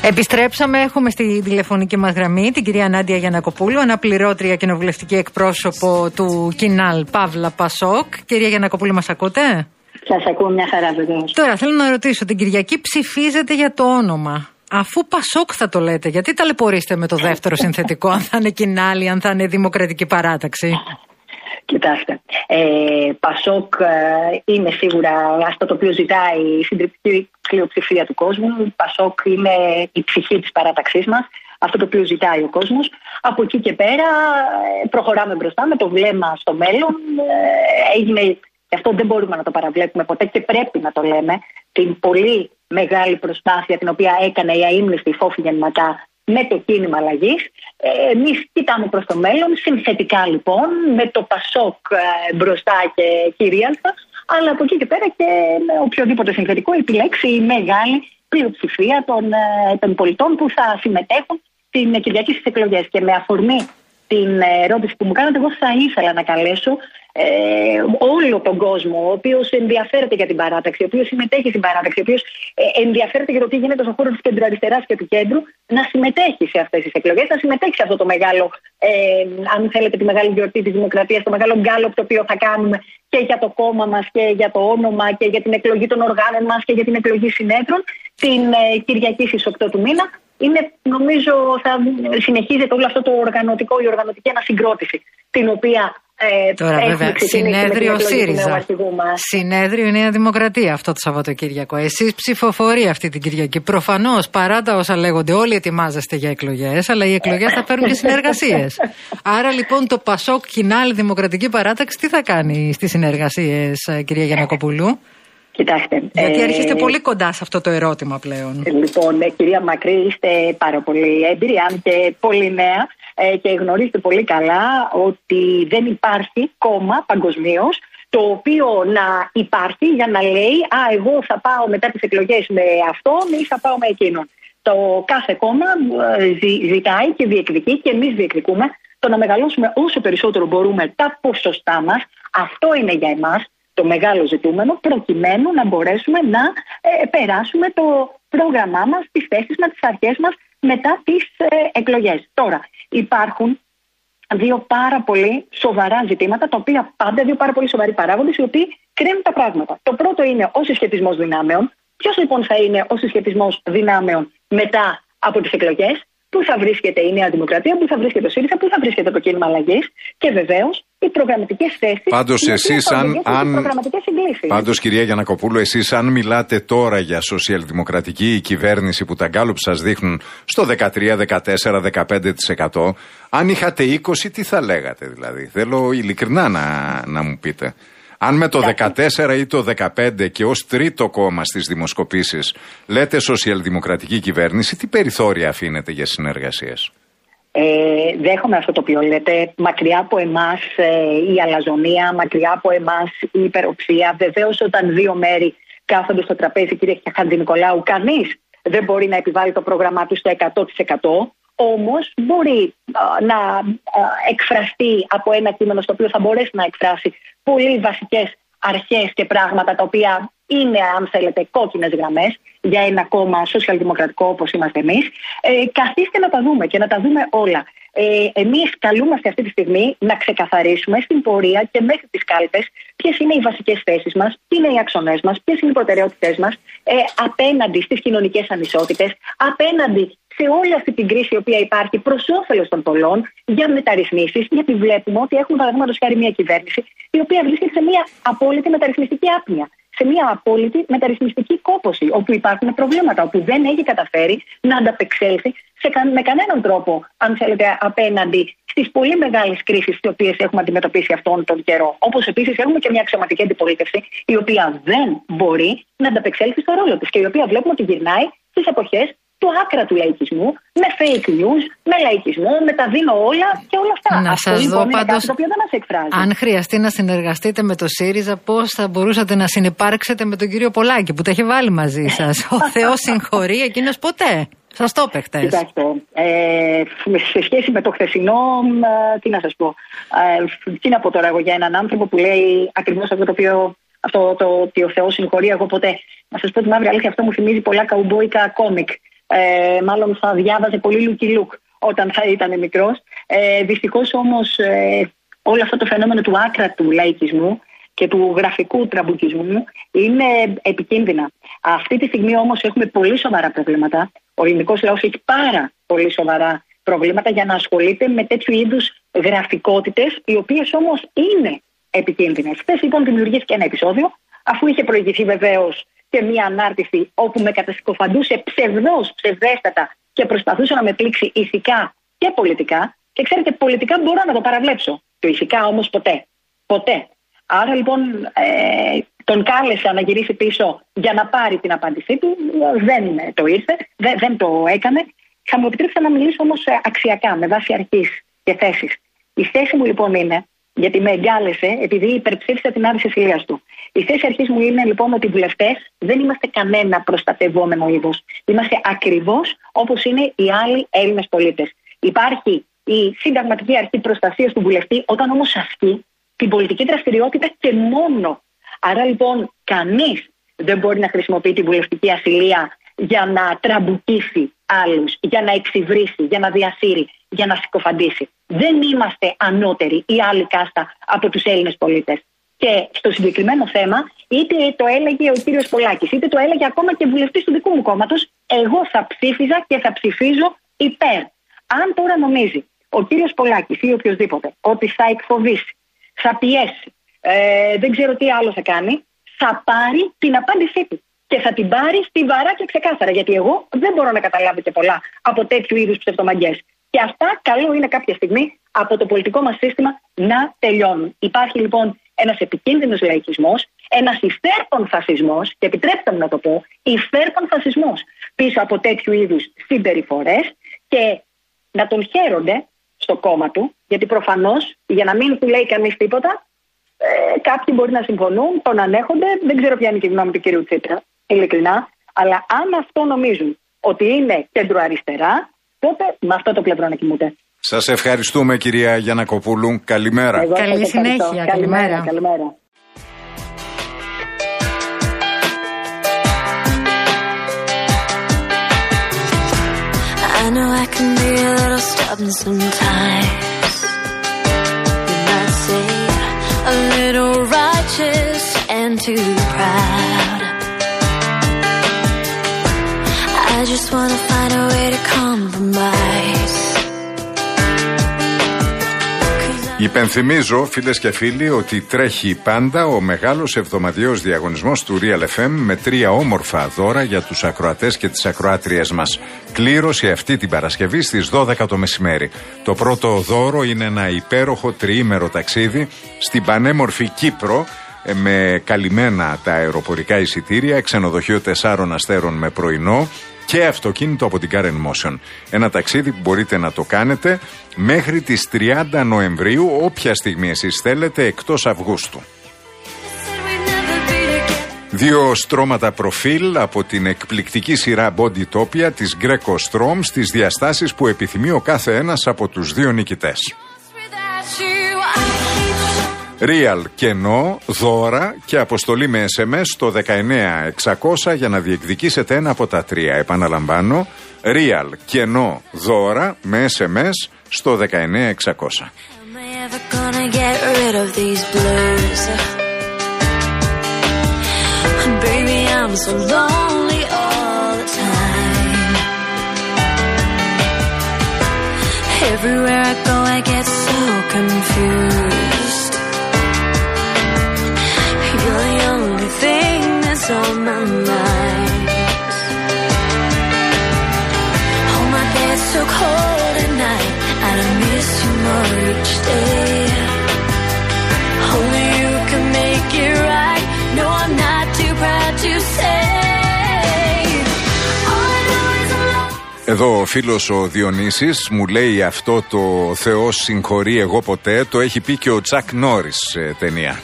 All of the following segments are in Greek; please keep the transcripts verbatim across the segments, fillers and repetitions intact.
Επιστρέψαμε, έχουμε στη τηλεφωνική μας γραμμή την κυρία Νάντια Γιαννακοπούλου, αναπληρώτρια κοινοβουλευτική εκπρόσωπο του Κινάλ Παύλα Πασόκ. Κυρία Γιαννακοπούλου, μας ακούτε? Σας ακούω, μια χαρά βεβαίως. Τώρα θέλω να ρωτήσω, την Κυριακή ψηφίζετε για το όνομα. Αφού Πασόκ θα το λέτε, γιατί ταλαιπωρείστε με το δεύτερο συνθετικό, αν θα είναι Κινάλ, αν θα είναι Δημοκρατική Παράταξη? Κοιτάξτε, ε, Πασόκ ε, είναι σίγουρα αυτό το οποίο ζητάει η συντριπτική πλειοψηφία του κόσμου. Πασόκ είναι η ψυχή της παράταξής μας, αυτό το οποίο ζητάει ο κόσμος. Από εκεί και πέρα ε, προχωράμε μπροστά με το βλέμμα στο μέλλον. Ε, έγινε, και αυτό δεν μπορούμε να το παραβλέπουμε ποτέ και πρέπει να το λέμε, την πολύ μεγάλη προσπάθεια την οποία έκανε η αείμνηστη Φόφη Ματά με το κίνημα αλλαγής. Ε, εμείς κοιτάμε προς το μέλλον, συνθετικά λοιπόν, με το Πασόκ ε, μπροστά και κυρίαρχα, αλλά από εκεί και πέρα και με οποιοδήποτε συνθετικό επιλέξει η μεγάλη πλειοψηφία των, ε, των πολιτών που θα συμμετέχουν στην Κυριακή στις εκλογές. Και με αφορμή την ερώτηση που μου κάνατε, εγώ θα ήθελα να καλέσω ε, όλο τον κόσμο, ο οποίος ενδιαφέρεται για την παράταξη, ο οποίος συμμετέχει στην παράταξη, ο οποίος ε, ενδιαφέρεται για το τι γίνεται στον χώρο της κεντροαριστεράς και του κέντρου, να συμμετέχει σε αυτές τις εκλογές, να συμμετέχει σε αυτό το μεγάλο, ε, αν θέλετε, τη μεγάλη γιορτή της Δημοκρατίας, το μεγάλο γκάλωπ το οποίο θα κάνουμε και για το κόμμα μας και για το όνομα και για την εκλογή των οργάνων μας και για την εκλογή συνέδρων την ε, Κυριακή στις οκτώ του μήνα. Είναι, νομίζω, θα συνεχίζεται όλο αυτό το οργανωτικό, η οργανωτική ανασυγκρότηση, την οποία ε, τώρα βέβαια συνέδριο ΣΥΡΙΖΑ, συνέδριο η Νέα Δημοκρατία αυτό το Σαββατοκύριακο. Εσείς ψηφοφορεί αυτή την Κυριακή. Προφανώς, παρά τα όσα λέγονται, όλοι ετοιμάζεστε για εκλογές, αλλά οι εκλογές θα φέρουν και συνεργασίες. Άρα λοιπόν το Πασόκ Κινάλ Δημοκρατική Παράταξη τι θα κάνει στις συνεργασίες, κυρία Γιαννακοπούλου? Κοιτάξτε, γιατί ε, έρχεστε πολύ κοντά σε αυτό το ερώτημα πλέον. Λοιπόν, ε, κυρία Μακρύ, είστε πάρα πολύ έμπειρη, αν και πολύ νέα, ε, και γνωρίζετε πολύ καλά ότι δεν υπάρχει κόμμα παγκοσμίως το οποίο να υπάρχει για να λέει «Α, εγώ θα πάω μετά τις εκλογές με αυτόν ή θα πάω με εκείνον». Το κάθε κόμμα ε, ζη, ζητάει και διεκδικεί, και εμείς διεκδικούμε, το να μεγαλώσουμε όσο περισσότερο μπορούμε τα ποσοστά μας. Αυτό είναι για εμάς το μεγάλο ζητούμενο, προκειμένου να μπορέσουμε να ε, περάσουμε το πρόγραμμά μας, τις θέσεις μας, τις αρχές μας μετά τις ε, εκλογές. Τώρα, υπάρχουν δύο πάρα πολύ σοβαρά ζητήματα, τα οποία πάντα, δύο πάρα πολύ σοβαροί παράγοντες, οι οποίοι κρίνουν τα πράγματα. Το πρώτο είναι ο συσχετισμός δυνάμεων. Ποιος λοιπόν θα είναι ο συσχετισμός δυνάμεων μετά από τις εκλογές? Πού θα βρίσκεται η Νέα Δημοκρατία, πού θα βρίσκεται ο ΣΥΡΙΖΑ, πού θα βρίσκεται το κίνημα αλλαγής, και βεβαίως οι προγραμματικές θέσεις. Πάντως, εσείς, αν. αν... Πάντως, κυρία Γιαννακοπούλου, εσείς, αν μιλάτε τώρα για σοσιαλδημοκρατική κυβέρνηση που τα γκάλουπ σας δείχνουν στο δεκατρία, δεκατέσσερα, δεκαπέντε τοις εκατό, αν είχατε είκοσι, τι θα λέγατε δηλαδή? Θέλω ειλικρινά να, να μου πείτε. Αν με το δεκατέσσερα ή το δεκαπέντε και ως τρίτο κόμμα στις δημοσκοπήσεις λέτε σοσιαλδημοκρατική κυβέρνηση, τι περιθώρια αφήνετε για συνεργασίες? Ε, δέχομαι αυτό το οποίο λέτε. Μακριά από εμάς ε, η αλαζονία, μακριά από εμάς η υπεροψία. Βεβαίως, όταν δύο μέρη κάθονται στο τραπέζι, κύριε Χατζηνικολάου, κανείς δεν μπορεί να επιβάλλει το πρόγραμμά του στο εκατό τοις εκατό. Όμως μπορεί α, να α, εκφραστεί από ένα κείμενο στο οποίο θα μπορέσει να εκφράσει πολύ βασικές αρχές και πράγματα τα οποία είναι, αν θέλετε, κόκκινες γραμμές για ένα κόμμα σοσιαλδημοκρατικό όπως είμαστε εμείς. Ε, καθίστε να τα δούμε και να τα δούμε όλα. Ε, εμείς καλούμαστε αυτή τη στιγμή να ξεκαθαρίσουμε στην πορεία και μέχρι τις κάλπες ποιες είναι οι βασικές θέσεις μας, ποιοι είναι οι άξονές μας, ποιες είναι οι προτεραιότητές μας ε, απέναντι στις κοινωνικές ανισότητες, απέναντι σε όλη αυτή την κρίση η οποία υπάρχει προς όφελος των πολλών, για μεταρρυθμίσεις, γιατί βλέπουμε ότι έχουμε, παραδείγματος χάρη, μια κυβέρνηση η οποία βρίσκεται σε μια απόλυτη μεταρρυθμιστική άπνοια, σε μια απόλυτη μεταρρυθμιστική κόπωση, όπου υπάρχουν προβλήματα, όπου δεν έχει καταφέρει να ανταπεξέλθει σε κα, με κανέναν τρόπο, αν θέλετε, απέναντι στις πολύ μεγάλες κρίσεις τις οποίες έχουμε αντιμετωπίσει αυτόν τον καιρό. Όπως επίσης έχουμε και μια αξιωματική αντιπολίτευση, η οποία δεν μπορεί να ανταπεξέλθει στο ρόλο της και η οποία βλέπουμε ότι γυρνάει στις εποχές του άκρατου λαϊκισμού, με fake news, με λαϊκισμό, με τα δίνω όλα και όλα αυτά. Να αυτό σας λοιπόν δω είναι πάντως, κάτι το οποίο δεν μας εκφράζει. Αν χρειαστεί να συνεργαστείτε με το ΣΥΡΙΖΑ, πώς θα μπορούσατε να συνυπάρξετε με τον κύριο Πολάκη που τα έχει βάλει μαζί σας? Ο Θεός συγχωρεί, εκείνος ποτέ. Σας το είπε χτες. Κοιτάξτε, ε, σε σχέση με το χθεσινό, ε, τι να σας πω. Ε, τι να πω τώρα εγώ για έναν άνθρωπο που λέει ακριβώς αυτό το οποίο, αυτό το ότι ο Θεός συγχωρεί, εγώ ποτέ. Να σας πω τη μαύρη αλήθεια, αυτό μου θυμίζει πολλά καουμπόικα κόμικ. Ε, μάλλον θα διάβαζε πολύ Λουκι Λουκ όταν θα ήταν μικρός. Ε, δυστυχώς όμως ε, όλο αυτό το φαινόμενο του άκρατου λαϊκισμού και του γραφικού τραμπουκισμού είναι επικίνδυνα. Αυτή τη στιγμή όμως έχουμε πολύ σοβαρά προβλήματα. Ο ελληνικός λαός έχει πάρα πολύ σοβαρά προβλήματα για να ασχολείται με τέτοιου είδους γραφικότητες, οι οποίες όμως είναι επικίνδυνες. Χθες λοιπόν δημιουργήθηκε ένα επεισόδιο, αφού είχε προηγηθεί βεβαίως και μια ανάρτηση όπου με κατασκοφαντούσε ψευδώς, ψευδέστατα και προσπαθούσε να με πλήξει ηθικά και πολιτικά. Και ξέρετε, πολιτικά μπορώ να το παραβλέψω. Το ηθικά όμως ποτέ. Ποτέ. Άρα λοιπόν ε, τον κάλεσα να γυρίσει πίσω για να πάρει την απάντησή του. Δεν το ήρθε, δεν, δεν το έκανε. Θα μου επιτρέψετε να μιλήσω όμως αξιακά, με βάση αρχής και θέσης. Η θέση μου λοιπόν είναι, γιατί με εγκάλεσε επειδή υπερψήφισα την άρση Σιλίας του. Η θέση αρχής μου είναι λοιπόν ότι οι βουλευτές δεν είμαστε κανένα προστατευόμενο είδος. Είμαστε ακριβώς όπως είναι οι άλλοι Έλληνες πολίτες. Υπάρχει η συνταγματική αρχή προστασίας του βουλευτή, όταν όμως ασκεί την πολιτική δραστηριότητα και μόνο. Άρα λοιπόν κανείς δεν μπορεί να χρησιμοποιεί την βουλευτική ασυλία για να τραμπουκίσει άλλους, για να εξυβρίσει, για να διασύρει, για να συκοφαντήσει. Δεν είμαστε ανώτεροι ή άλλη κάστα από τους Έλληνες πολίτες. Και στο συγκεκριμένο θέμα, είτε το έλεγε ο κύριος Πολάκης, είτε το έλεγε ακόμα και βουλευτής του δικού μου κόμματος, εγώ θα ψήφιζα και θα ψηφίζω υπέρ. Αν τώρα νομίζει ο κύριος Πολάκης ή οποιοδήποτε ότι θα εκφοβήσει, θα πιέσει, ε, δεν ξέρω τι άλλο θα κάνει, θα πάρει την απάντησή του. Και θα την πάρει στιβαρά και ξεκάθαρα. Γιατί εγώ δεν μπορώ να καταλάβω και πολλά από τέτοιου είδους ψευτομαγιές. Και αυτά καλό είναι κάποια στιγμή από το πολιτικό μας σύστημα να τελειώνουν. Υπάρχει λοιπόν ένας επικίνδυνος λαϊκισμός, ένας υφέρπον φασισμός, και επιτρέψτε μου να το πω, υφέρπον φασισμός πίσω από τέτοιου είδους συμπεριφορές, και να τον χαίρονται στο κόμμα του, γιατί προφανώς για να μην του λέει κανείς τίποτα, ε, κάποιοι μπορεί να συμφωνούν, τον ανέχονται, δεν ξέρω ποια είναι η γνώμη του κυρίου Τσίπρα, ειλικρινά, αλλά αν αυτό νομίζουν ότι είναι κέντρο-αριστερά, τότε με αυτό το πλευρό να κοιμούνται. Σας ευχαριστούμε, κυρία Γιαννακοπούλου. Καλημέρα. Εγώ Καλή συνέχεια. Καλημέρα. Καλημέρα. I know I can be a little stubborn sometimes. You might say a little righteous and too proud. I just wanna find a way to compromise. Υπενθυμίζω, φίλες και φίλοι, ότι τρέχει πάντα ο μεγάλος εβδομαδιαίος διαγωνισμός του Real εφ εμ με τρία όμορφα δώρα για τους ακροατές και τις ακροάτριες μας. Κλήρωση αυτή την Παρασκευή στις δώδεκα το μεσημέρι. Το πρώτο δώρο είναι ένα υπέροχο τριήμερο ταξίδι στην πανέμορφη Κύπρο, με καλυμμένα τα αεροπορικά εισιτήρια, ξενοδοχείο τεσσάρων αστέρων με πρωινό και αυτοκίνητο από την Car εν Motion. Ένα ταξίδι που μπορείτε να το κάνετε μέχρι τις τριάντα Νοεμβρίου, όποια στιγμή εσείς θέλετε, εκτός Αυγούστου. Δύο στρώματα προφίλ από την εκπληκτική σειρά Bodytopia της Greco Strom στις διαστάσεις που επιθυμεί ο κάθε ένας από τους δύο νικητές. Real κενό, δώρα και αποστολή με ες εμ ες στο δεκαεννέα εξακόσια για να διεκδικήσετε ένα από τα τρία. Επαναλαμβάνω, Real κενό, δώρα με ες εμ ες στο δεκαεννέα εξακόσια. Everywhere I go I get so confused. You're the only thing that's on my mind. Oh my God, it's so cold at night, and I miss you more each day. Only you can make it right. No, I'm not too proud to say. Εδώ ο φίλος ο Διονύσης μου λέει αυτό το «Θεός συγχωρεί εγώ ποτέ» το έχει πει και ο Τσακ Νόρις σε ταινία.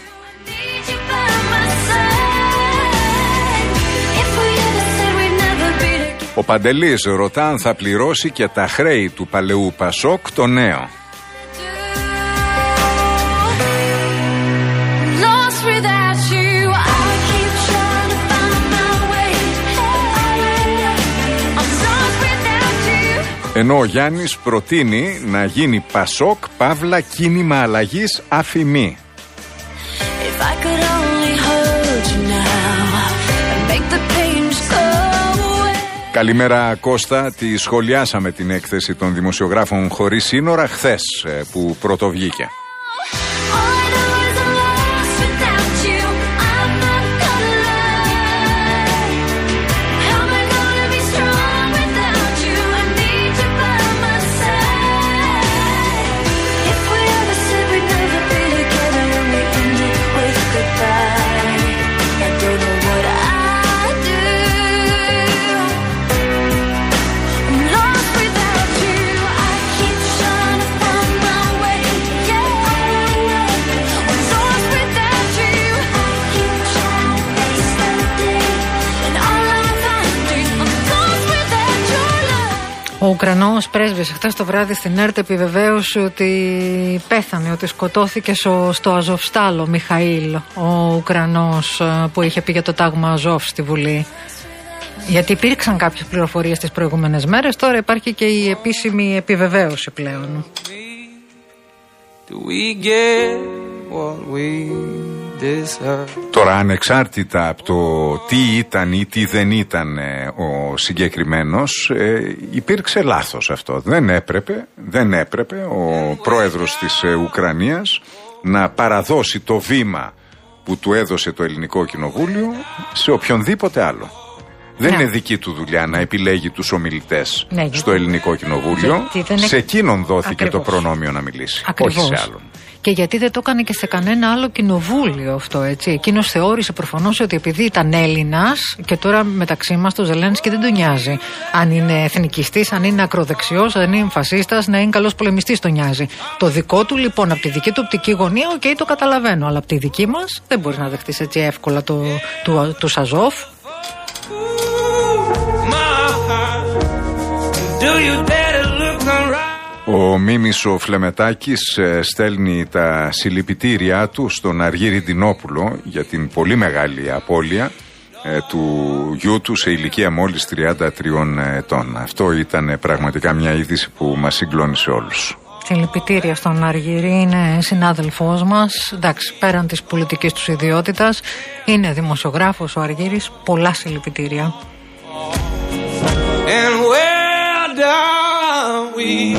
Ο Παντελής ρωτά αν θα πληρώσει και τα χρέη του παλαιού Πασόκ το νέο. Ενώ ο Γιάννης προτείνει να γίνει Πασόκ Παύλα κίνημα αλλαγής Αφημί. Καλημέρα Κώστα, τη σχολιάσαμε την έκθεση των δημοσιογράφων χωρίς σύνορα χθες που πρωτοβγήκε. Ο Ουκρανός πρέσβης χθες το βράδυ στην ΕΡΤ επιβεβαίωσε ότι πέθανε, ότι σκοτώθηκε στο, στο Αζοφστάλο Μιχαήλ, ο Ουκρανός που είχε πει για το τάγμα Αζόφ στη Βουλή. Γιατί υπήρξαν κάποιες πληροφορίες τις προηγούμενες μέρες, τώρα υπάρχει και η επίσημη επιβεβαίωση πλέον. Τώρα ανεξάρτητα από το τι ήταν ή τι δεν ήταν ο συγκεκριμένος, ε, υπήρξε λάθος αυτό. Δεν έπρεπε, δεν έπρεπε ο πρόεδρος της Ουκρανίας να παραδώσει το βήμα που του έδωσε το Ελληνικό Κοινοβούλιο σε οποιονδήποτε άλλο. Δεν ναι. είναι δική του δουλειά να επιλέγει τους ομιλητές ναι, στο Ελληνικό Κοινοβούλιο. Σε εκείνον δόθηκε Ακριβώς. το προνόμιο να μιλήσει, Ακριβώς. όχι σε άλλον. Και γιατί δεν το έκανε και σε κανένα άλλο κοινοβούλιο αυτό, έτσι. Εκείνος θεώρησε προφανώς ότι επειδή ήταν Έλληνας, και τώρα μεταξύ μας το Ζελένσκι δεν τον νοιάζει. Αν είναι εθνικιστής, αν είναι ακροδεξιός, αν είναι φασίστας, να είναι καλός πολεμιστής τον νοιάζει. Το δικό του λοιπόν, από τη δική του οπτική γωνία, οκ, okay, το καταλαβαίνω. Αλλά από τη δική μας δεν μπορείς να δεχτείς έτσι εύκολα το, του, του Σαζόφ. Ο Μίμης ο Φλεμετάκης στέλνει τα συλληπιτήριά του στον Αργύρη Ντινόπουλο για την πολύ μεγάλη απώλεια ε, του γιού του σε ηλικία μόλις τριάντα τριών ετών. Αυτό ήταν πραγματικά μια είδηση που μας συγκλώνησε όλους. Συλληπιτήρια στον Αργύρη, είναι συνάδελφός μας, εντάξει, πέραν της πολιτικής του ιδιότητας, είναι δημοσιογράφος ο Αργύρης, πολλά συλληπιτήρια. And where down we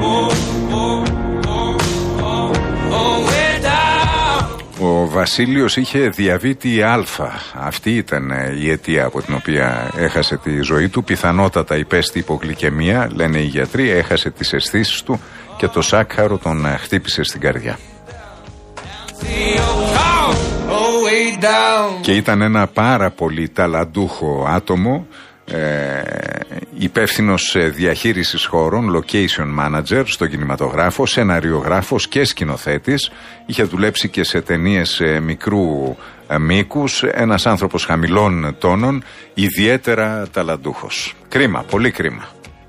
Ο Βασίλειος είχε διαβήτη Α. Αυτή ήταν η αιτία από την οποία έχασε τη ζωή του. Πιθανότατα υπέστη υπογλυκαιμία, λένε οι γιατροί, έχασε τις αισθήσεις του και το σάκχαρο τον χτύπησε στην καρδιά. Και ήταν ένα πάρα πολύ ταλαντούχο άτομο, Ε, υπεύθυνος διαχείρισης χώρων, location manager στον κινηματογράφο, σεναριογράφος και σκηνοθέτης. Είχε δουλέψει και σε ταινίες μικρού μήκους. Ένας άνθρωπος χαμηλών τόνων, ιδιαίτερα ταλαντούχος. Κρίμα, πολύ κρίμα.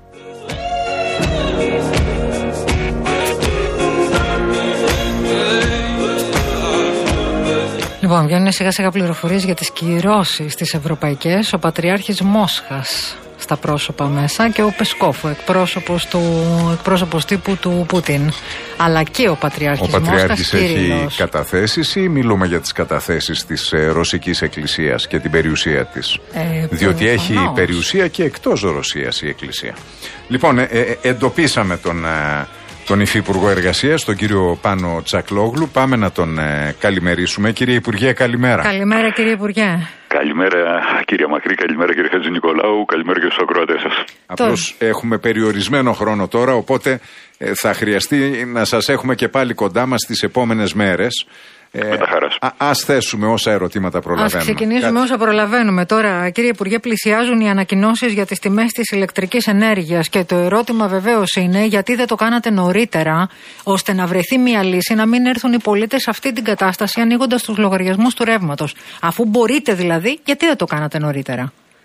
Λοιπόν, βγαίνουν σιγά σιγά πληροφορίες για τις κυρώσεις τις ευρωπαϊκές. Ο Πατριάρχης Μόσχας στα πρόσωπα μέσα και ο Πεσκόφ, ο εκπρόσωπος, του, εκπρόσωπος τύπου του Πούτιν. Αλλά και ο Πατριάρχης Μόσχας. Ο Πατριάρχης έχει καταθέσεις ή μιλούμε για τις καταθέσεις της ε, Ρωσικής Εκκλησίας και την περιουσία της? Ε, Διότι έχει φανώς. περιουσία και εκτός Ρωσίας η Εκκλησία. Λοιπόν, ε, ε, εντοπίσαμε τον... Ε, τον Υφυπουργό Εργασίας, τον κύριο Πάνο Τσακλόγλου. Πάμε να τον ε, καλημερίσουμε. Κύριε Υπουργέ, καλημέρα. Καλημέρα, κύριε Υπουργέ. Καλημέρα, κύριε Μακρύ, καλημέρα, κύριε Χατζηνικολάου, καλημέρα και στους ακροατές σας. Απλώς έχουμε περιορισμένο χρόνο τώρα, οπότε ε, θα χρειαστεί να σας έχουμε και πάλι κοντά μας τις επόμενες μέρες. Με τα χαράς. Α, ας θέσουμε όσα ερωτήματα προλαβαίνουμε. Ας ξεκινήσουμε Κάτι... όσα προλαβαίνουμε. Τώρα, κύριε Υπουργέ, πλησιάζουν οι ανακοινώσεις για τις τιμές της ηλεκτρικής ενέργειας και το ερώτημα βεβαίως είναι γιατί δεν το κάνατε νωρίτερα, ώστε να βρεθεί μια λύση, να μην έρθουν οι πολίτες σε αυτή την κατάσταση ανοίγοντας τους λογαριασμούς του ρεύματος. Αφού μπορείτε δηλαδή, γιατί δεν το κάνατε νωρίτερα?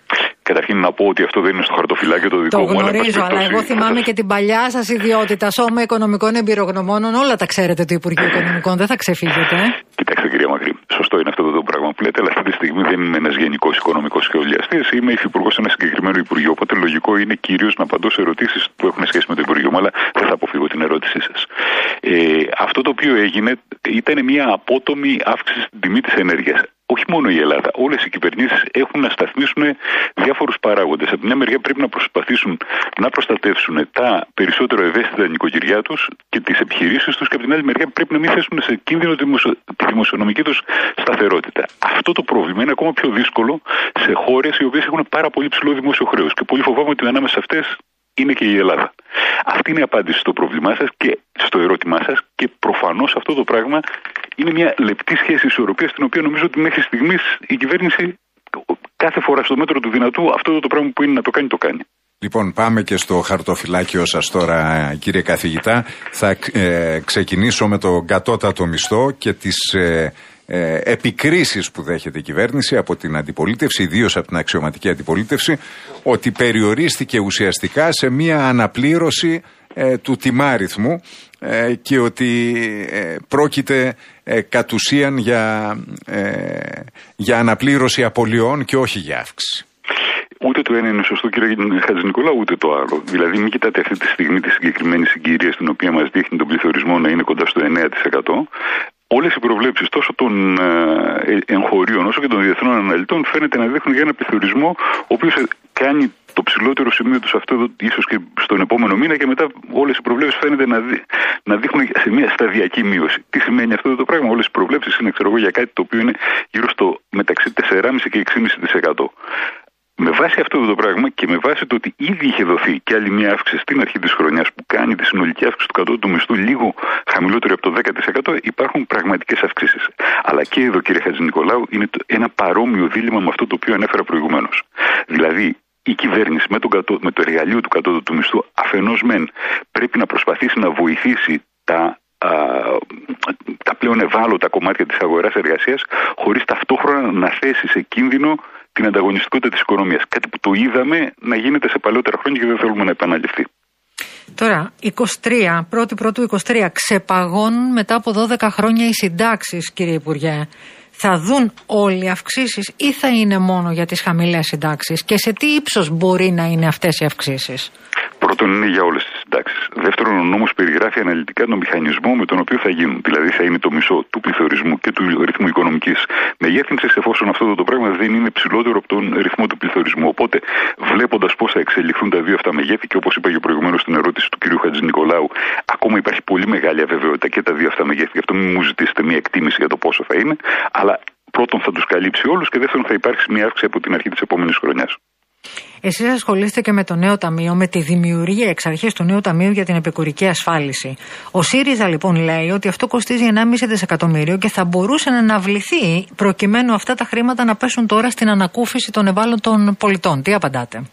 Καταρχήν να πω ότι αυτό δεν είναι στο χαρτοφυλάκιο το δικό το μου. Το γνωρίζω, αλλά, αλλά εγώ θυμάμαι σας... και την παλιά σας ιδιότητα. Σώμα Οικονομικών Εμπειρογνωμόνων, όλα τα ξέρετε του Υπουργείου Οικονομικών, δεν θα ξεφύγετε. Ε? Κοιτάξτε, κυρία Μακρύ, σωστό είναι αυτό το πράγμα που λέτε, αλλά αυτή τη στιγμή δεν είμαι ένας γενικός οικονομικός σχεδιαστής, είμαι υφυπουργός σε ένα συγκεκριμένο Υπουργείο. Οπότε λογικό είναι κυρίως να απαντώ σε ερωτήσεις που έχουν σχέση με το Υπουργείο μου, αλλά δεν θα αποφύγω την ερώτησή σας. Ε, αυτό το οποίο έγινε ήταν μια απότομη αύξηση στην τιμή της ενέργειας. Όχι μόνο η Ελλάδα, όλες οι κυβερνήσεις έχουν να σταθμίσουν διάφορους παράγοντες. Από μια μεριά πρέπει να προσπαθήσουν να προστατεύσουν τα περισσότερο ευαίσθητα νοικοκυριά τους και τις επιχειρήσεις τους, και από την άλλη μεριά πρέπει να μην θέσουν σε κίνδυνο τη, δημοσιο... τη δημοσιονομική τους σταθερότητα. Αυτό το πρόβλημα είναι ακόμα πιο δύσκολο σε χώρες οι οποίες έχουν πάρα πολύ ψηλό δημόσιο χρέος. Και πολύ φοβάμαι ότι ανάμεσα σε αυτές είναι και η Ελλάδα. Αυτή είναι η απάντηση στο πρόβλημά σας και στο ερώτημά σας, και προφανώς αυτό το πράγμα είναι μια λεπτή σχέση ισορροπίας, την οποία νομίζω ότι μέχρι στιγμής η κυβέρνηση κάθε φορά στο μέτρο του δυνατού αυτό το πράγμα που είναι να το κάνει, το κάνει. Λοιπόν, πάμε και στο χαρτοφυλάκιο σας τώρα, κύριε καθηγητά. Θα ε, ξεκινήσω με το κατώτατο μισθό και τις ε, ε, επικρίσεις που δέχεται η κυβέρνηση από την αντιπολίτευση, ιδίως από την αξιωματική αντιπολίτευση, ότι περιορίστηκε ουσιαστικά σε μία αναπλήρωση ε, του τιμάριθμου ε, και ότι ε, πρόκειται ε, κατ' ουσίαν για, ε, για αναπλήρωση απολειών και όχι για αύξηση. Ούτε το ένα είναι σωστό, κύριε Χατζηνικολάου, ούτε το άλλο. Δηλαδή, μην κοιτάτε αυτή τη στιγμή τη συγκεκριμένη συγκυρία, στην οποία μας δείχνει τον πληθωρισμό να είναι κοντά στο εννέα τοις εκατό. Όλες οι προβλέψεις τόσο των ε, εγχωρίων όσο και των διεθνών αναλυτών φαίνεται να δείχνουν για ένα πληθωρισμό ο οποίος κάνει το ψηλότερο σημείο του αυτό ίσως και στον επόμενο μήνα, και μετά όλες οι προβλέψεις φαίνεται να, δει, να δείχνουν σε μια σταδιακή μείωση. Τι σημαίνει αυτό το πράγμα? Όλες οι προβλέψεις είναι, ξέρω εγώ, για κάτι το οποίο είναι γύρω στο μεταξύ τέσσερα κόμμα πέντε και έξι κόμμα πέντε τοις εκατό. Με βάση αυτό το πράγμα και με βάση το ότι ήδη είχε δοθεί και άλλη μια αύξηση στην αρχή της χρονιάς που κάνει τη συνολική αύξηση του κατώτατου μισθού λίγο χαμηλότερη από το δέκα τοις εκατό, υπάρχουν πραγματικές αυξήσεις. Αλλά και εδώ, κύριε Χατζηνικολάου, είναι ένα παρόμοιο δίλημμα με αυτό το οποίο ανέφερα προηγουμένως. Δηλαδή, η κυβέρνηση με, τον κατώ, με το εργαλείο του κατώτατου μισθού αφενός μεν πρέπει να προσπαθήσει να βοηθήσει τα Α, τα πλέον ευάλωτα κομμάτια της αγοράς εργασίας, χωρίς ταυτόχρονα να θέσει σε κίνδυνο την ανταγωνιστικότητα της οικονομίας. Κάτι που το είδαμε να γίνεται σε παλαιότερα χρόνια και δεν θέλουμε να επαναληφθεί. Τώρα, είκοσι τρία, πρώτη πρώτου είκοσι τρία, ξεπαγώνουν μετά από δώδεκα χρόνια οι συντάξεις, κύριε Υπουργέ. Θα δουν όλοι οι αυξήσεις ή θα είναι μόνο για τις χαμηλές συντάξεις, και σε τι ύψος μπορεί να είναι αυτές οι αυξήσεις? Πρώτον, είναι για όλες τις συντάξεις. Δεύτερον, ο νόμος περιγράφει αναλυτικά τον μηχανισμό με τον οποίο θα γίνουν. Δηλαδή, θα είναι το μισό του πληθωρισμού και του ρυθμού οικονομικής μεγέθυνσης, εφόσον αυτό το πράγμα δεν είναι ψηλότερο από τον ρυθμό του πληθωρισμού. Οπότε, βλέποντας πώς θα εξελιχθούν τα δύο αυτά μεγέθη, και όπως είπα και προηγουμένως στην ερώτηση του κ. Χατζηνικολάου, ακόμα υπάρχει πολύ μεγάλη αβεβαιότητα και τα δύο αυτά μεγέθη. Γι' αυτό μην μου ζητήσετε μια εκτίμηση για το πόσο θα είναι. Αλλά πρώτον, θα τους καλύψει όλους, και δεύτερον, θα υπάρξει μια αύξηση από την αρχή της επόμενης χρονιάς. Εσείς ασχολείστε και με το νέο ταμείο, με τη δημιουργία εξ αρχής του νέου ταμείου για την επικουρική ασφάλιση. Ο ΣΥΡΙΖΑ λοιπόν λέει ότι αυτό κοστίζει ενάμιση δισεκατομμύριο και θα μπορούσε να αναβληθεί προκειμένου αυτά τα χρήματα να πέσουν τώρα στην ανακούφιση των ευάλωτων πολιτών. Τι απαντάτε?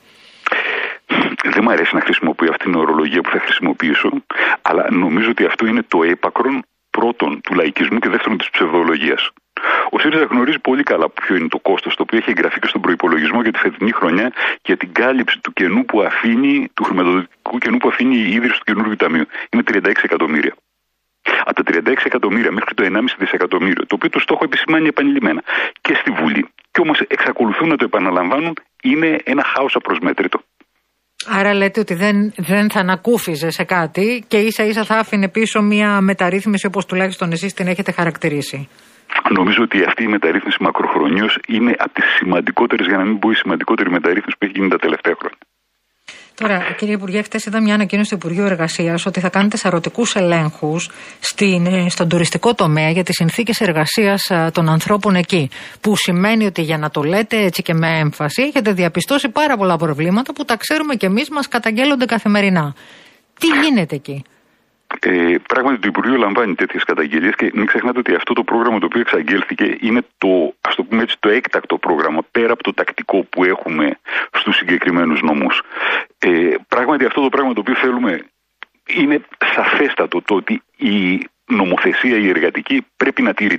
Δεν μου αρέσει να χρησιμοποιώ αυτή την ορολογία που θα χρησιμοποιήσω, αλλά νομίζω ότι αυτό είναι το έπακρον πρώτον του λαϊκισμού και δεύτερον της ψευδολογίας. Ο ΣΥΡΙΖΑ γνωρίζει πολύ καλά ποιο είναι το κόστος το οποίο έχει εγγραφεί και στον προϋπολογισμό για τη φετινή χρονιά για την κάλυψη του κενού που αφήνει, του χρηματοδοτικού κενού που αφήνει η ίδρυση του καινούργιου ταμείου. Είναι τριάντα έξι εκατομμύρια. Από τα τριάντα έξι εκατομμύρια μέχρι το ενάμιση δισεκατομμύριο, το οποίο το στόχο επισημάνει επανειλημμένα και στη Βουλή, και όμως εξακολουθούν να το επαναλαμβάνουν, είναι ένα χάος απροσμέτρητο. Άρα λέτε ότι δεν, δεν θα ανακούφιζε σε κάτι και ίσα ίσα θα άφηνε πίσω μια μεταρρύθμιση όπως τουλάχιστον εσείς την έχετε χαρακτηρίσει? Νομίζω ότι αυτή η μεταρρύθμιση μακροχρονίως είναι από τις σημαντικότερες, για να μην πω η σημαντικότερη μεταρρύθμιση που έχει γίνει τα τελευταία χρόνια. Τώρα, κύριε Υπουργέ, χτες είδα μια ανακοίνωση του Υπουργείου Εργασίας ότι θα κάνετε σαρωτικούς ελέγχους στην, στον τουριστικό τομέα για τις συνθήκες εργασίας των ανθρώπων εκεί. Που σημαίνει ότι, για να το λέτε έτσι και με έμφαση, έχετε διαπιστώσει πάρα πολλά προβλήματα που τα ξέρουμε κι εμείς, μας καταγγέλλονται καθημερινά. Τι γίνεται εκεί? Ε, πράγματι, το Υπουργείο λαμβάνει τέτοιες καταγγελίες, και μην ξεχνάτε ότι αυτό το πρόγραμμα το οποίο εξαγγέλθηκε είναι το, ας το πούμε έτσι, το έκτακτο πρόγραμμα, πέρα από το τακτικό που έχουμε στους συγκεκριμένους νομούς. Ε, πράγματι, αυτό το πράγμα το οποίο θέλουμε είναι σαφέστατο, το ότι η νομοθεσία η εργατική πρέπει να τηρείται.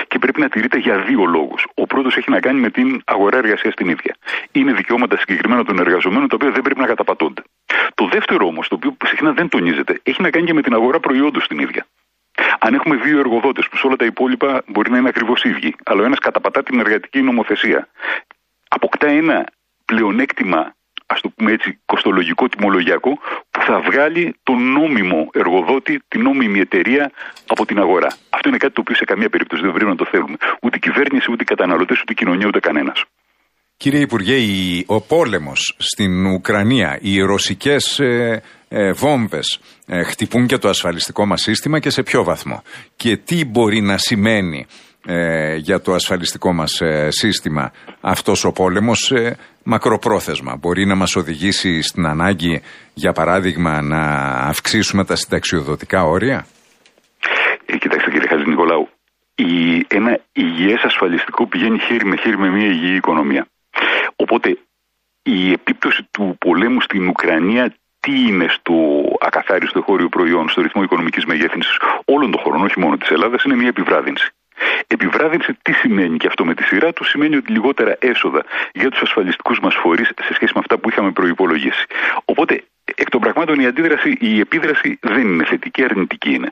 Και πρέπει να τηρείται για δύο λόγους. Ο πρώτος έχει να κάνει με την αγορά εργασίας την ίδια. Είναι δικαιώματα συγκεκριμένα των εργαζομένων, τα οποία δεν πρέπει να καταπατώνται. Το δεύτερο όμως, το οποίο συχνά δεν τονίζεται, έχει να κάνει και με την αγορά προϊόντος την ίδια. Αν έχουμε δύο εργοδότες που σε όλα τα υπόλοιπα μπορεί να είναι ακριβώς ίδιοι, αλλά ο ένας καταπατά την εργατική νομοθεσία, αποκτά ένα πλεονέκτημα, ας το πούμε έτσι, κοστολογικό, τιμολογιακό, που θα βγάλει τον νόμιμο εργοδότη, την νόμιμη εταιρεία από την αγορά. Αυτό είναι κάτι το οποίο σε καμία περίπτωση δεν πρέπει να το θέλουμε. Ούτε η κυβέρνηση, ούτε οι καταναλωτές, ούτε η κοινωνία, ούτε κανένας. Κύριε Υπουργέ, ο πόλεμος στην Ουκρανία, οι ρωσικές ε, ε, βόμβες ε, χτυπούν και το ασφαλιστικό μας σύστημα, και σε ποιο βαθμό? Και τι μπορεί να σημαίνει ε, για το ασφαλιστικό μας ε, σύστημα αυτός ο πόλεμος ε, μακροπρόθεσμα? Μπορεί να μας οδηγήσει στην ανάγκη, για παράδειγμα, να αυξήσουμε τα συνταξιοδοτικά όρια? Ε, κοιτάξτε κύριε Χατζηνικολάου, η, ένα υγιές ασφαλιστικό πηγαίνει χέρι με χέρι με μια υγιή οικονομία. Οπότε η επίπτωση του πολέμου στην Ουκρανία τι είναι στο ακαθάριστο εγχώριο προϊόν, στο ρυθμό οικονομικής μεγέθυνσης όλων των χωρών, όχι μόνο της Ελλάδας, είναι μια επιβράδυνση. Επιβράδυνση τι σημαίνει? Και αυτό με τη σειρά του σημαίνει ότι λιγότερα έσοδα για τους ασφαλιστικούς μας φορείς σε σχέση με αυτά που είχαμε προϋπολογίσει. Οπότε εκ των πραγμάτων η αντίδραση, η επίδραση δεν είναι θετική, αρνητική είναι.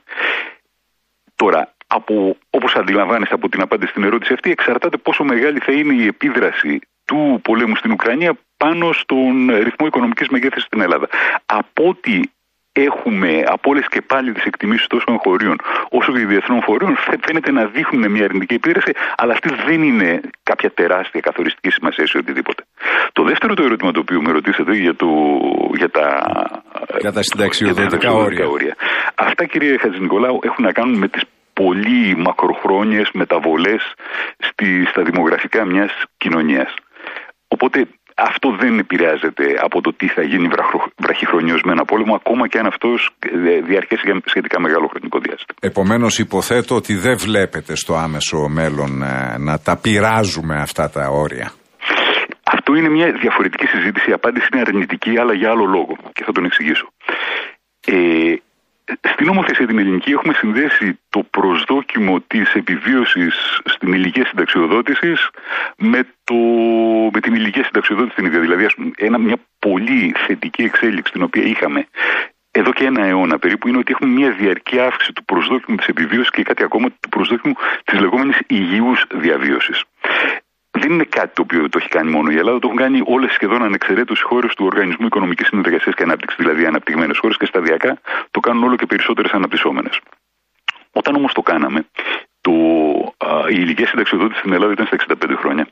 Τώρα, από, όπως αντιλαμβάνεστε από την απάντηση στην ερώτηση αυτή, εξαρτάται πόσο μεγάλη θα είναι η επίδραση του πολέμου στην Ουκρανία πάνω στον ρυθμό οικονομικής μεγέθυνσης στην Ελλάδα. Από ό,τι έχουμε από όλες και πάλι τις εκτιμήσεις τόσο εγχωρίων όσο και διεθνών φορέων, φαίνεται να δείχνουν μια αρνητική επίδραση, αλλά αυτή δεν είναι κάποια τεράστια καθοριστική σημασία ή οτιδήποτε. Το δεύτερο το ερώτημα το οποίο με ρωτήσατε για, το, για τα, για τα συνταξιοδοτικά όρια. όρια. Αυτά, κύριε Χατζηνικολάου, έχουν να κάνουν με τις πολύ μακροχρόνιες μεταβολές στη, στα δημογραφικά μιας κοινωνίας. Οπότε αυτό δεν επηρεάζεται από το τι θα γίνει βραχυχρονιώς με ένα πόλεμο, ακόμα και αν αυτός διαρκέσει για σχετικά μεγάλο χρονικό διάστημα. Επομένως, υποθέτω ότι δεν βλέπετε στο άμεσο μέλλον να τα πειράζουμε αυτά τα όρια. Αυτό είναι μια διαφορετική συζήτηση. Η απάντηση είναι αρνητική, αλλά για άλλο λόγο, και θα τον εξηγήσω. Ε, Στην νομοθεσία την ελληνική έχουμε συνδέσει το προσδόκιμο της επιβίωσης στην ηλικία συνταξιοδότησης με, το, με την ηλικία συνταξιοδότηση την ίδια. Δηλαδή, ένα, μια πολύ θετική εξέλιξη την οποία είχαμε εδώ και ένα αιώνα περίπου είναι ότι έχουμε μια διαρκή αύξηση του προσδόκιμου της επιβίωσης και κάτι ακόμα του προσδόκιμου της λεγόμενης υγιούς διαβίωσης. Δεν είναι κάτι το οποίο το έχει κάνει μόνο η Ελλάδα, το έχουν κάνει όλες σχεδόν ανεξαιρέτως οι χώρες του Οργανισμού Οικονομικής Συνεργασίας και Ανάπτυξης, δηλαδή οι αναπτυγμένες χώρες, και σταδιακά το κάνουν όλο και περισσότερες αναπτυσσόμενες. Όταν όμως το κάναμε, το, α, η ηλικία συνταξιοδότηση στην Ελλάδα ήταν στα εξήντα πέντε χρόνια.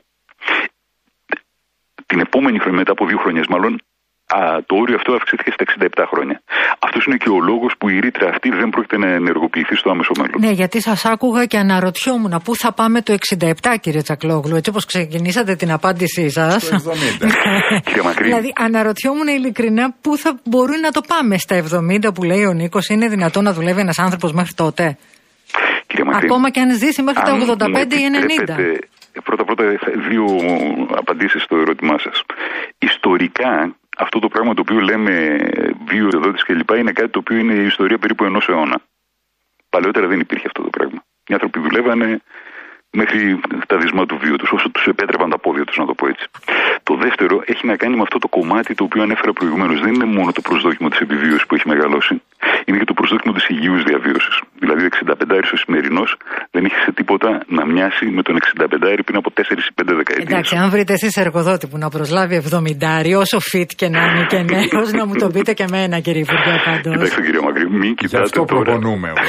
Την επόμενη χρονιά, μετά από δύο χρονιές μάλλον, Α, το όριο αυτό αυξήθηκε στα εξήντα επτά χρόνια. Αυτός είναι και ο λόγος που η ρήτρα αυτή δεν πρόκειται να ενεργοποιηθεί στο άμεσο μέλλον. Ναι, γιατί σας άκουγα και αναρωτιόμουν πού θα πάμε το εξήντα επτά, κύριε Τσακλόγλου, έτσι όπως ξεκινήσατε την απάντησή σας. Στο εβδομήντα. Κύριε Μακρύ. Δηλαδή, αναρωτιόμουν ειλικρινά πού θα μπορούν να το πάμε. Στα εβδομήντα που λέει ο Νίκος, είναι δυνατόν να δουλεύει ένας άνθρωπος μέχρι τότε? Κύριε Μακρύ, ακόμα και αν ζήσει μέχρι τα ογδόντα πέντε ή ενενήντα. Πρώτα-πρώτα, δύο απαντήσεις στο ερώτημά σας. Ιστορικά, αυτό το πράγμα το οποίο λέμε βιοεδότηση κλπ. Είναι κάτι το οποίο είναι η ιστορία περίπου ενός αιώνα. Παλαιότερα δεν υπήρχε αυτό το πράγμα. Οι άνθρωποι δουλεύανε μέχρι τα δυσμά του βίου τους, όσο τους επέτρεπαν τα πόδια τους, να το πω έτσι. Το δεύτερο έχει να κάνει με αυτό το κομμάτι το οποίο ανέφερα προηγουμένως. Δεν είναι μόνο το προσδόκιμο της επιβίωσης που έχει μεγαλώσει, είναι και το προσδόκιμο της υγιούς διαβίωσης. Δηλαδή, ο εξηνταπεντάρης ο σημερινός δεν έχει σε τίποτα να μοιάσει με τον εξηνταπεντάρη πριν από τέσσερις ή πέντε δεκαετίες. Εντάξει, αν βρείτε εσείς εργοδότη που να προσλάβει εβδομηντάρι, όσο fit και να είναι και νέος, να μου το πείτε και εμένα, κύριε Υπουργέ, πάντως. Κοιτάξτε, κύριε Μακρύ, μην κοιτάτε αυτό τώρα. προπονούμε εγώ.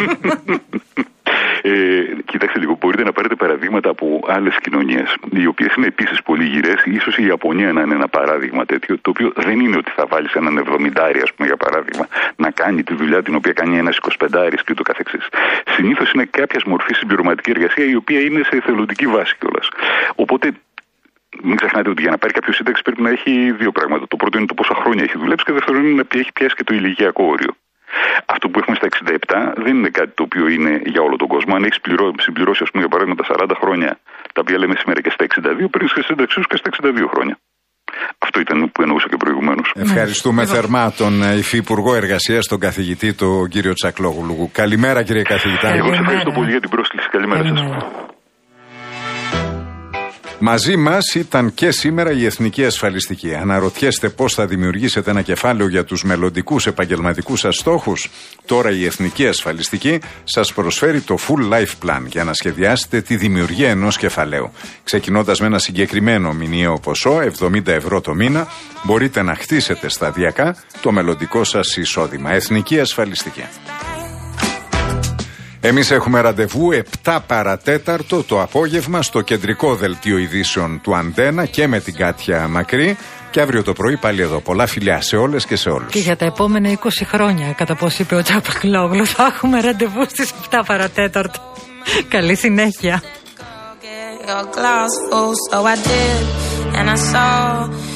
Ε, κοιτάξτε λίγο, μπορείτε να πάρετε παραδείγματα από άλλες κοινωνίες, οι οποίες είναι επίσης πολύ γυρές. Ίσως η Ιαπωνία να είναι ένα παράδειγμα τέτοιο, το οποίο δεν είναι ότι θα βάλεις έναν εβδομηντάρι, ας πούμε, για παράδειγμα, να κάνει τη δουλειά την οποία κάνει ένας εικοσιπεντάρης και ούτω καθεξής. Συνήθως είναι κάποια μορφή συμπληρωματική εργασία, η οποία είναι σε εθελοντική βάση κιόλας. Οπότε, μην ξεχνάτε ότι για να πάρει κάποιο σύνταξη πρέπει να έχει δύο πράγματα. Το πρώτο είναι το πόσα χρόνια έχει δουλέψει, και το δεύτερο είναι να έχει πιάσει και το ηλικιακό όριο. Αυτό που έχουμε στα εξήντα επτά δεν είναι κάτι το οποίο είναι για όλο τον κόσμο. Αν έχει συμπληρώσει, ας πούμε, για παράδειγμα, τα σαράντα χρόνια, τα οποία λέμε σήμερα, και στα εξήντα δύο, παίρνει και σύνταξή σου και στα εξήντα δύο χρόνια. Αυτό ήταν που εννοούσα και προηγουμένως. Ευχαριστούμε ναι. θερμά τον Υφυπουργό Εργασίας, τον καθηγητή, τον κύριο Τσακλόγλου. Καλημέρα, κύριε καθηγητά. Εγώ σας ευχαριστώ πολύ για την πρόσκληση. Καλημέρα σας. Μαζί μας ήταν και σήμερα η Εθνική Ασφαλιστική. Αναρωτιέστε πώς θα δημιουργήσετε ένα κεφάλαιο για τους μελλοντικούς επαγγελματικούς σας στόχους? Τώρα η Εθνική Ασφαλιστική σας προσφέρει το Full Life Plan για να σχεδιάσετε τη δημιουργία ενός κεφαλαίου. Ξεκινώντας με ένα συγκεκριμένο μηνιαίο ποσό, εβδομήντα ευρώ το μήνα, μπορείτε να χτίσετε σταδιακά το μελλοντικό σας εισόδημα. Εθνική Ασφαλιστική. Εμείς έχουμε ραντεβού επτά παρατέταρτο το απόγευμα στο κεντρικό δελτίο ειδήσεων του Αντένα και με την Κάτια Μακρύ. Και αύριο το πρωί πάλι εδώ. Πολλά φιλιά σε όλες και σε όλους. Και για τα επόμενα είκοσι χρόνια, κατά πώς είπε ο Τσακλόγλου, θα έχουμε ραντεβού στις επτά παρατέταρτο. Καλή συνέχεια.